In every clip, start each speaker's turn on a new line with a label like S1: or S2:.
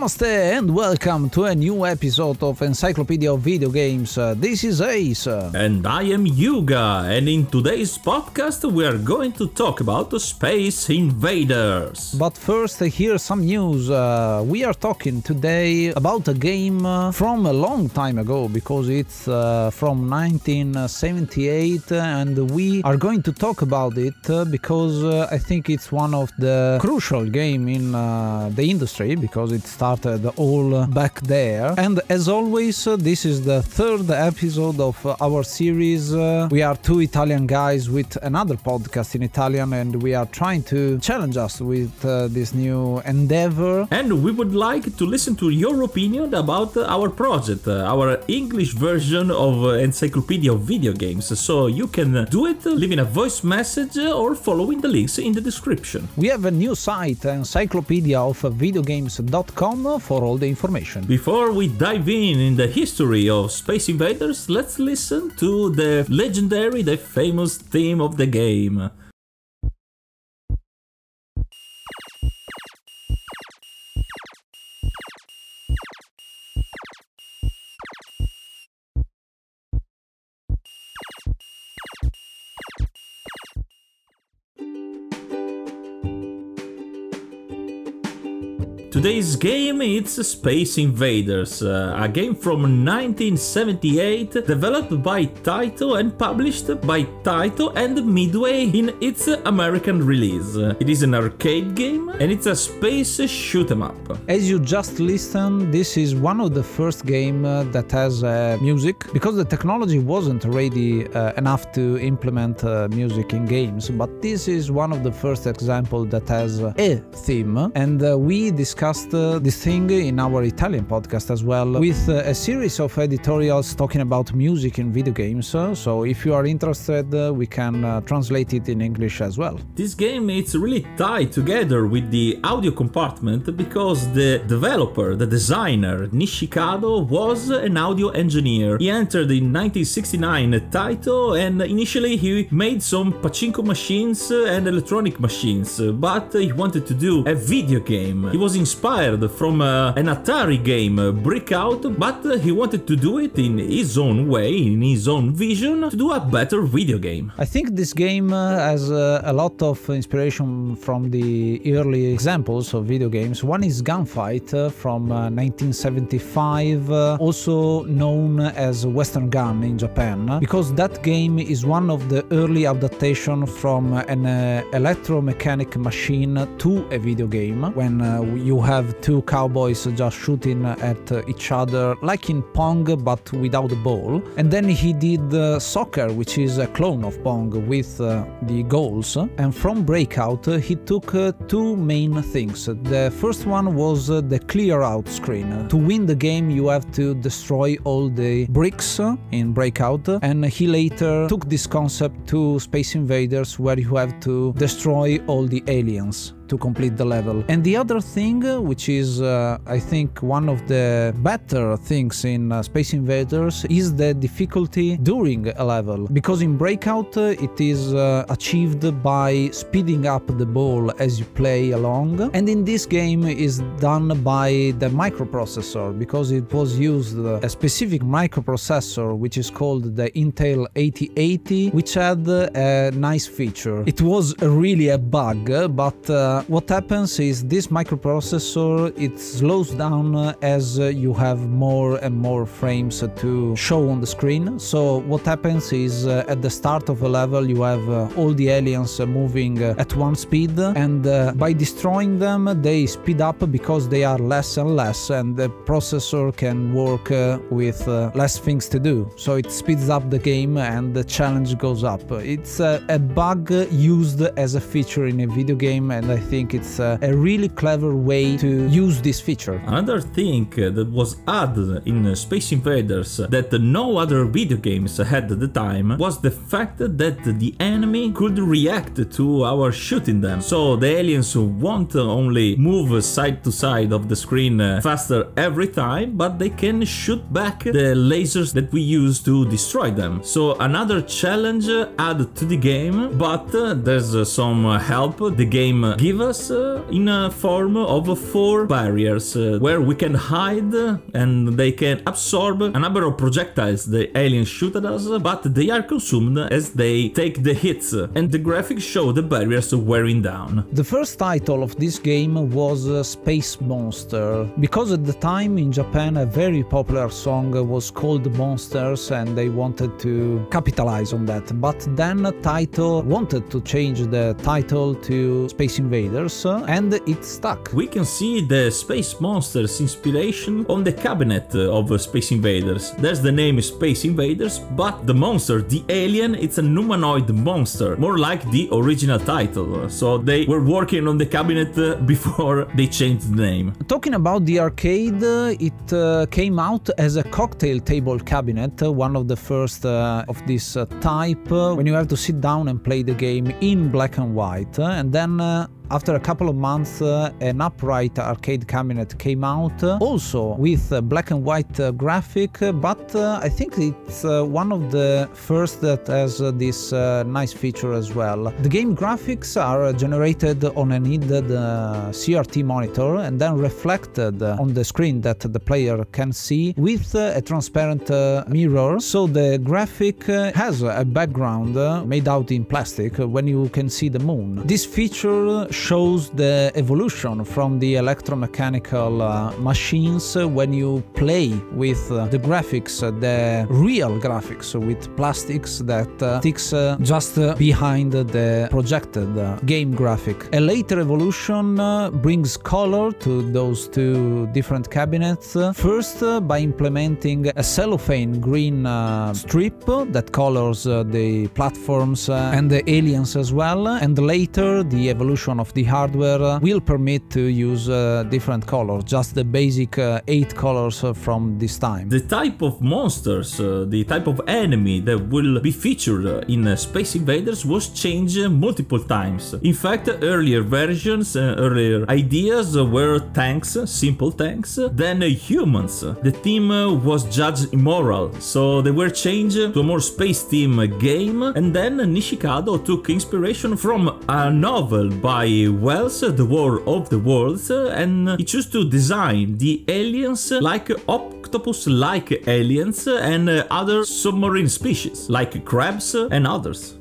S1: Namaste and welcome to a new episode of Encyclopedia of Video Games. This is Ace.
S2: And I am Yuga, and in today's podcast we are going to talk about Space Invaders.
S1: But first, here's some news. We are talking today about a game from a long time ago, because it's from 1978, and we are going to talk about it because I think it's one of the crucial game in the industry, because it started all back there. And as always, this is the third episode of our series. We are two Italian guys with another podcast in Italian, and we are trying to challenge us with this new endeavor.
S2: And we would like to listen to your opinion about our project, our English version of Encyclopedia of Video Games. So you can do it leaving a voice message or following the links in the description.
S1: We have a new site, encyclopediaofvideogames.com, for all the information.
S2: Before we dive in the history of Space Invaders, let's listen to the legendary, the famous theme of the game. Today's game is Space Invaders, a game from 1978, developed by Taito and published by Taito and Midway in its American release. It is an arcade game and it's a space shoot 'em up.
S1: As you just listened, this is one of the first game that has music, because the technology wasn't ready enough to implement music in games, but this is one of the first examples that has a theme, and we discussed this thing in our Italian podcast as well, with a series of editorials talking about music in video games. So if you are interested, we can translate it in English as well.
S2: This game is really tied together with the audio compartment because the developer, the designer, Nishikado, was an audio engineer. He entered in 1969 at Taito, and initially he made some pachinko machines and electronic machines, but he wanted to do a video game. He was inspired from an Atari game, Breakout, but he wanted to do it in his own way, in his own vision, to do a better video game.
S1: I think this game has a lot of inspiration from the early examples of video games. One is Gunfight from 1975, also known as Western Gun in Japan, because that game is one of the early adaptations from an electromechanic machine to a video game, when you have two cowboys just shooting at each other, like in Pong but without the ball. And then he did Soccer, which is a clone of Pong with the goals. And from Breakout he took two main things. The first one was the clear out screen. To win the game you have to destroy all the bricks in Breakout, and he later took this concept to Space Invaders, where you have to destroy all the aliens to complete the level. And the other thing, which is I think one of the better things in Space Invaders, is the difficulty during a level, because in Breakout it is achieved by speeding up the ball as you play along, and in this game is done by the microprocessor, because it was used a specific microprocessor which is called the Intel 8080, which had a nice feature. It was really a bug, but what happens is this microprocessor, it slows down as you have more and more frames to show on the screen. So what happens is at the start of a level you have all the aliens moving at one speed, and by destroying them they speed up because they are less and less, and the processor can work with less things to do. So it speeds up the game and the challenge goes up. It's a bug used as a feature in a video game, and I think it's a really clever way to use this feature.
S2: Another thing that was added in Space Invaders that no other video games had at the time was the fact that the enemy could react to our shooting them. So the aliens won't only move side to side of the screen faster every time, but they can shoot back the lasers that we use to destroy them. So another challenge added to the game, but there's some help. The game gives give us in a form of 4 barriers where we can hide and they can absorb a number of projectiles the aliens shoot at us, but they are consumed as they take the hits, and the graphics show the barriers wearing down.
S1: The first title of this game was Space Monster, because at the time in Japan a very popular song was called Monsters and they wanted to capitalize on that, but then Taito wanted to change the title to Space Invaders and it stuck.
S2: We can see the Space Monsters inspiration on the cabinet of Space Invaders. There's the name Space Invaders, but the monster, the alien, it's a humanoid monster, more like the original title, so they were working on the cabinet before they changed the name.
S1: Talking about the arcade, it came out as a cocktail table cabinet, one of the first of this type, when you have to sit down and play the game in black and white, and then after a couple of months an upright arcade cabinet came out, also with black and white graphic, but I think it's one of the first that has this nice feature as well. The game graphics are generated on a needed CRT monitor and then reflected on the screen that the player can see with a transparent mirror, so the graphic has a background made out in plastic when you can see the moon. This feature shows the evolution from the electromechanical machines when you play with the graphics, the real graphics with plastics that sticks just behind the projected game graphic. A later evolution brings color to those two different cabinets, first by implementing a cellophane green strip that colors the platforms and the aliens as well, and later the evolution of the hardware will permit to use different colors, just the basic 8 colors from this time.
S2: The type of monsters, the type of enemy that will be featured in Space Invaders was changed multiple times. In fact, earlier versions, earlier ideas were tanks, simple tanks, then humans. The theme was judged immoral, so they were changed to a more space theme game, and then Nishikado took inspiration from a novel by Wells, The War of the Worlds, and he chose to design the aliens like octopus-like aliens and other submarine species like crabs and others.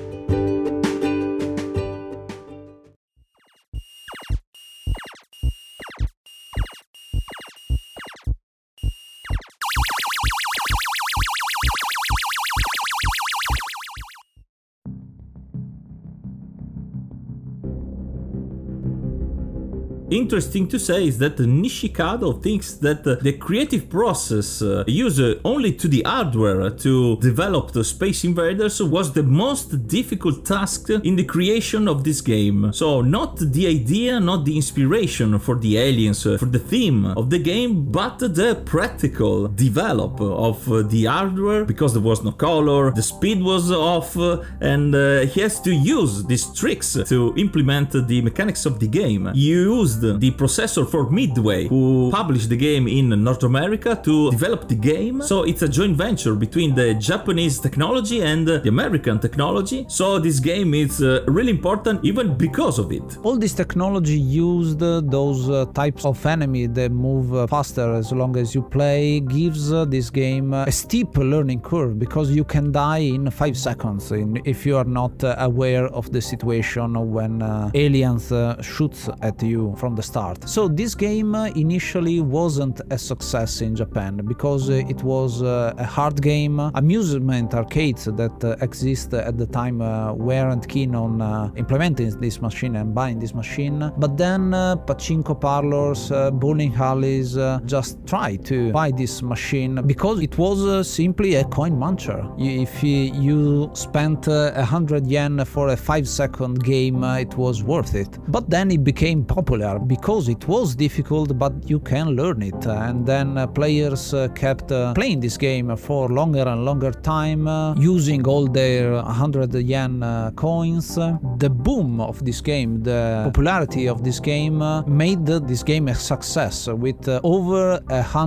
S2: Interesting to say is that Nishikado thinks that the creative process used only to the hardware to develop the Space Invaders was the most difficult task in the creation of this game. So not the idea, not the inspiration for the aliens, for the theme of the game, but the practical develop of the hardware, because there was no color, the speed was off, and he has to use these tricks to implement the mechanics of the game. He used the processor for Midway, who published the game in North America, to develop the game. So it's a joint venture between the Japanese technology and the American technology. So this game is really important even because of it.
S1: All this technology used those types of enemy that move faster as long as you play, gives this game a steep learning curve, because you can die in 5 seconds if you are not aware of the situation when aliens shoots at you from the start. So this game initially wasn't a success in Japan because it was a hard game. Amusement arcades that exist at the time weren't keen on implementing this machine and buying this machine, but then pachinko parlors, bowling alleys just tried to buy this machine because it was simply a coin muncher. If you spent 100 yen for a 5-second game, it was worth it. But then it became popular because it was difficult, but you can learn it. And then players kept playing this game for longer and longer time, using all their 100 yen coins. The boom of this game, the popularity of this game, made this game a success, with over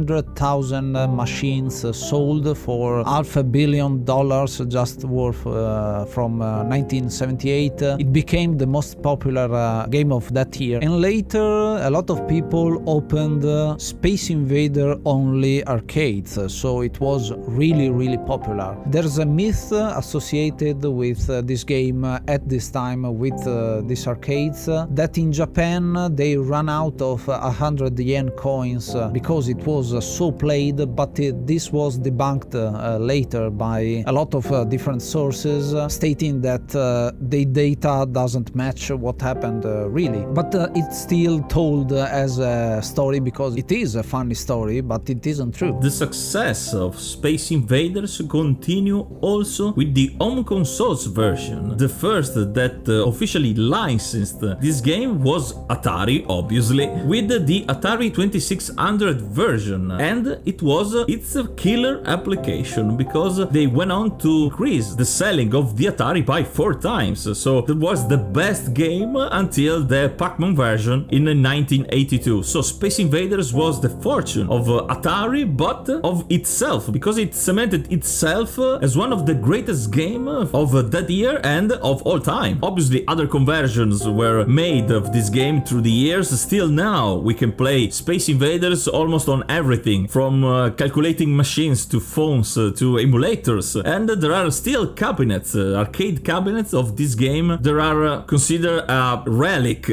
S1: 100,000 machines sold for $500 million just worth from 1978. It became the most popular game of that year. And later, a lot of people opened Space Invader only arcades, so it was really popular. There's a myth associated with this game at this time with these arcades, that in Japan they ran out of 100 yen coins because it was so played, but this was debunked later by a lot of different sources, stating that the data doesn't match what happened really. But it's still told as a story because it is a funny story, but it isn't true.
S2: The success of Space Invaders continue also with the home consoles version. The first that officially licensed this game was Atari, obviously, with the Atari 2600 version, and it was its killer application because they went on to increase the selling of the Atari by 4 times. So it was the best game until the Pac-Man version in 1982. So Space Invaders was the fortune of Atari, but of itself, because it cemented itself as one of the greatest games of that year and of all time. Obviously other conversions were made of this game through the years. Still now we can play Space Invaders almost on everything, from calculating machines to phones to emulators, and there are still cabinets, arcade cabinets of this game that are considered a relic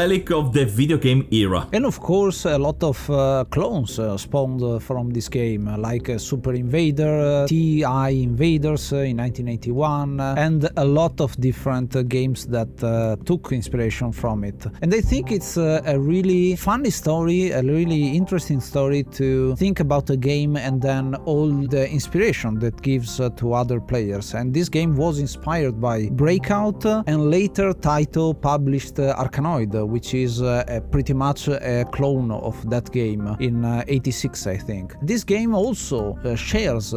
S2: of the video game era.
S1: And of course a lot of clones spawned from this game, like Super Invader, TI Invaders in 1981, and a lot of different games that took inspiration from it. And I think it's a really funny story, a really interesting story to think about a game and then all the inspiration that gives to other players. And this game was inspired by Breakout, and later Taito published Arkanoid, which is pretty much a clone of that game in 86, I think. This game also shares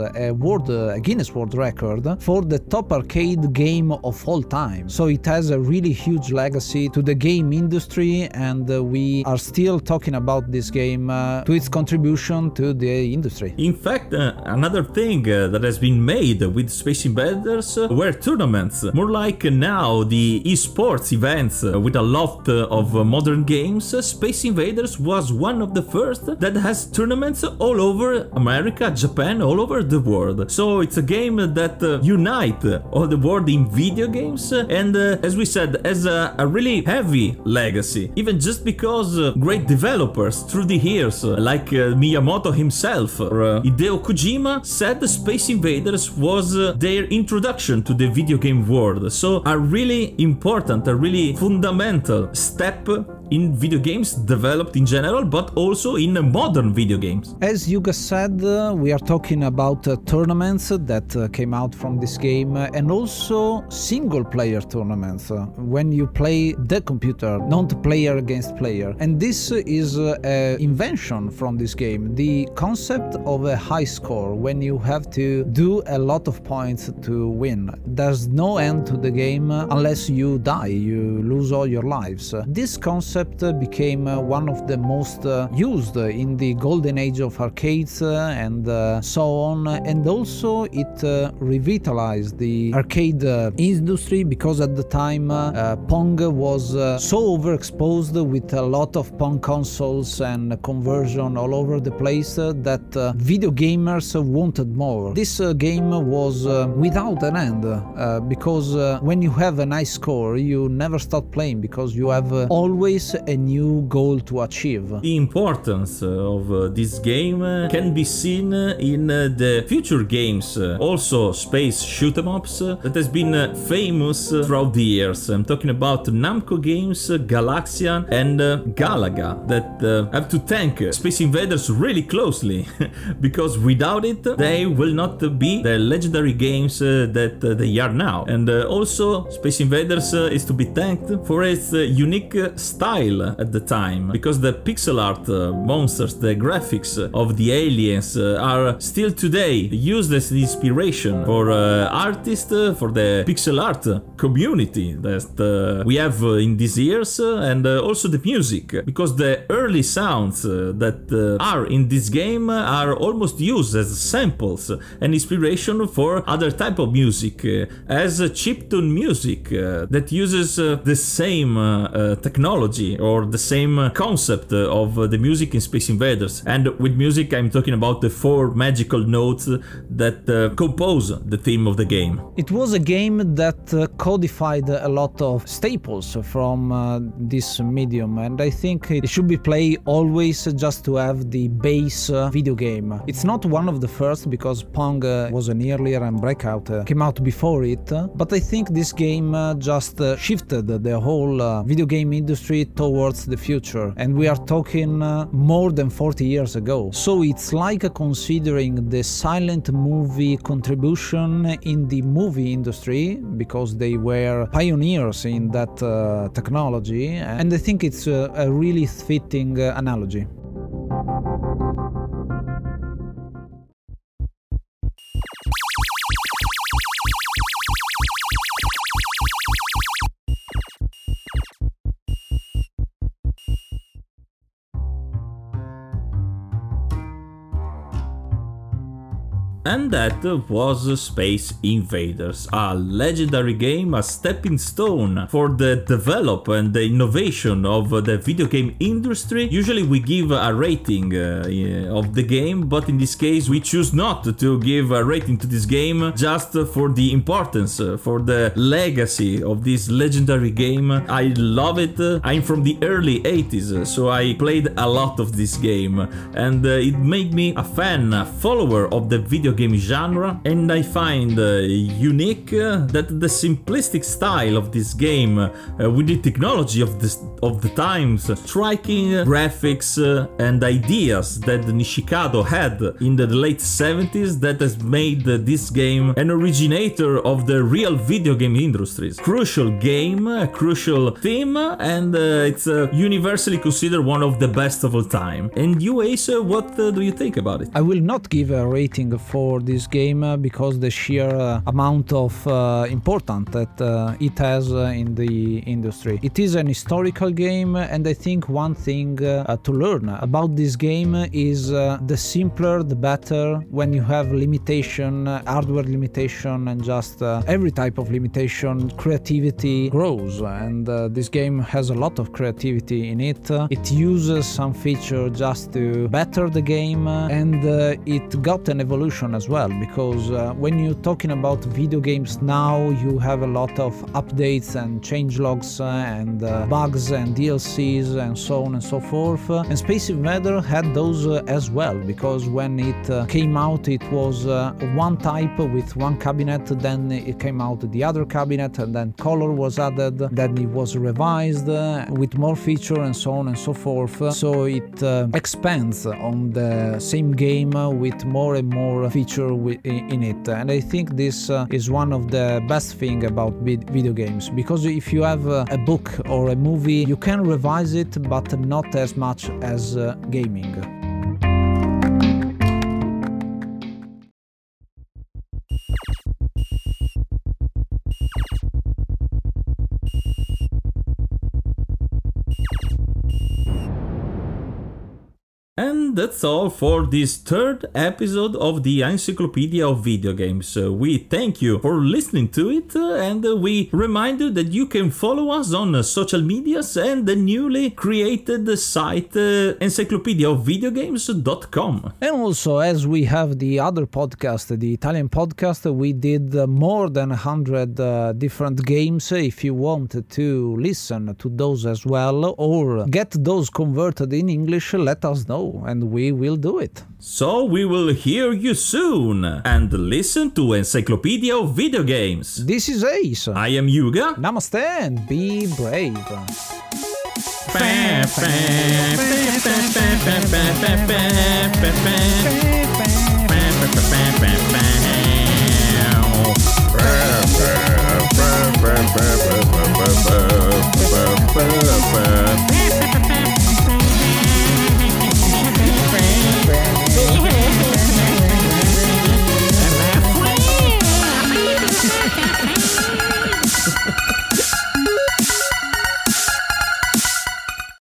S1: a Guinness World Record for the top arcade game of all time. So it has a really huge legacy to the game industry, and we are still talking about this game to its contribution to the industry.
S2: In fact, another thing that has been made with Space Invaders were tournaments, more like now the esports events with a lot of modern games. Space Invaders was one of the first that has tournaments all over America, Japan, all over the world. So it's a game that unites all the world in video games, and as we said, has a really heavy legacy, even just because great developers through the years, like Miyamoto himself or Hideo Kojima, said Space Invaders was their introduction to the video game world. So a really important, a really fundamental step in video games developed in general, but also in modern video games.
S1: As Yuga said, we are talking about tournaments that came out from this game, and also single-player tournaments, when you play the computer, not player against player. And this is an invention from this game, the concept of a high score, when you have to do a lot of points to win. There's no end to the game unless you die, you lose all your lives. This concept became one of the most used in the golden age of arcades and so on, and also it revitalized the arcade industry, because at the time Pong was so overexposed with a lot of Pong consoles and conversion all over the place that video gamers wanted more. This game was without an end, because when you have a nice score you never stop playing, because you have always a new goal to achieve.
S2: The importance of this game can be seen in the future games, also space shoot-em-ups that has been famous throughout the years. I'm talking about Namco Games, Galaxian and Galaga, that have to thank Space Invaders really closely because without it they will not be the legendary games that they are now. And also Space Invaders is to be thanked for its unique style style at the time, because the pixel art monsters, the graphics of the aliens are still today used as inspiration for artists, for the pixel art community that we have in these years, and also the music, because the early sounds that are in this game are almost used as samples and inspiration for other type of music, as chiptune music that uses the same technology or the same concept of the music in Space Invaders. And with music I'm talking about the 4 magical notes that compose the theme of the game.
S1: It was a game that codified a lot of staples from this medium, and I think it should be played always just to have the base video game. It's not one of the first, because Pong was an earlier and Breakout came out before it, but I think this game just shifted the whole video game industry towards the future, and we are talking more than 40 years ago. So it's like considering the silent movie contribution in the movie industry, because they were pioneers in that technology, and I think it's a really fitting analogy.
S2: And that was Space Invaders, a legendary game, a stepping stone for the development and the innovation of the video game industry. Usually we give a rating of the game, but in this case we choose not to give a rating to this game, just for the importance, for the legacy of this legendary game. I love it. I'm from the early 80s, so I played a lot of this game, and it made me a fan, a follower of the video game genre, and I find unique that the simplistic style of this game with the technology of the times, striking graphics and ideas that Nishikado had in the late 70s, that has made this game an originator of the real video game industries. Crucial game, a crucial theme, and it's universally considered one of the best of all time. And you, Ace, what do you think about it?
S1: I will not give a rating for this game because the sheer amount of importance that it has in the industry. It is an historical game, and I think one thing to learn about this game is the simpler the better. When you have limitation, hardware limitation, and just every type of limitation, creativity grows, and this game has a lot of creativity in it. It uses some feature just to better the game, and it got an evolution as well, because when you're talking about video games now, you have a lot of updates and changelogs and bugs and DLCs and so on and so forth, and Space Invader had those as well, because when it came out it was one type with one cabinet, then it came out the other cabinet, and then color was added, then it was revised with more feature and so on and so forth, so it expands on the same game with more and more feature in it. And I think this is one of the best thing about video games, because if you have a book or a movie, you can revise it, but not as much as gaming.
S2: And that's all for this third episode of the Encyclopedia of Video Games. We thank you for listening to it, and we remind you that you can follow us on social medias and the newly created site encyclopediaofvideogames.com.
S1: And also, as we have the other podcast, the Italian podcast, we did more than 100 different games. If you want to listen to those as well, or get those converted in English, let us know, and we will do it.
S2: So we will hear you soon, and listen to Encyclopedia of Video Games.
S1: This is Ace.
S2: I am Yuga.
S1: Namaste and be brave.